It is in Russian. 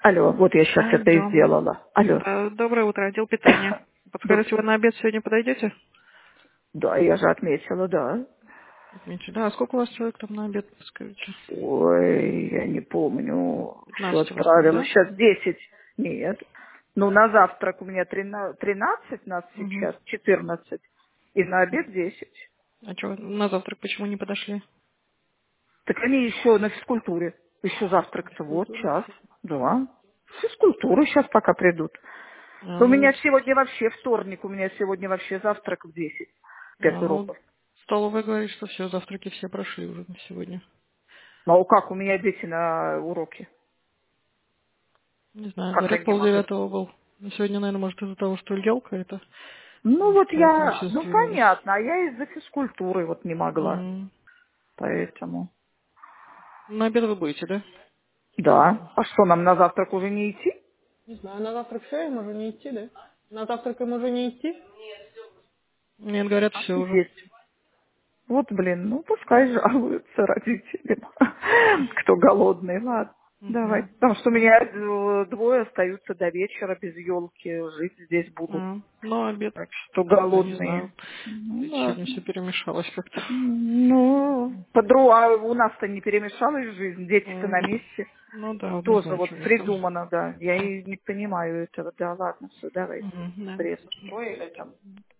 Алло, вот я сейчас это и Алло. сделала. Алло. Да, доброе утро, отдел питания. Подскажите, вы на обед сегодня подойдете? Да, я же отметила, да. Отмечу. Да, а сколько у вас человек там на обед, подскажите? Ой, я не помню, что 15 у вас там, отправила. да? Сейчас 10. Нет. Ну, на завтрак у меня 13 нас Угу. сейчас, 14. И на обед 10. А что, на завтрак почему не подошли? Так они еще на физкультуре. Еще завтрак-то вот, Физкультура. час, два. Физкультуру сейчас пока придут. У Ну, меня сегодня вообще вторник, у меня сегодня вообще завтрак в 10. 5 ну, уроков. столовая говорит, что все, завтраки все прошли уже на сегодня. Ну, а как у меня дети на уроке? Не знаю, Как говорят, они могут? полдевятого был. Но сегодня, наверное, может из-за того, что елка это, Ну, может, вот поэтому я, все ну, сдвинулись. понятно, а я из-за физкультуры вот не могла. М. Поэтому, На обед вы будете, да? да. А что, нам на завтрак уже не идти? Не знаю, на завтрак все, им уже не идти, да? На завтрак им уже не идти? Нет, говорят, все уже. Офигеть. Вот, блин, ну, пускай жалуются родителям, кто голодный, ладно. Давай. Угу. Потому что у меня двое остаются до вечера без елки, жить здесь будут. Ну, обед, Так что да, не знаю. голодные. Ну, Сегодня ладно. все перемешалось как-то. Ну, а у нас-то не перемешалась жизнь, дети-то М. на месте. Ну да, вот не Тоже знаю, вот что у них там. придумано, да. Я и не понимаю этого. Да, ладно, все, давай. Мгм, да. Бред устроили там.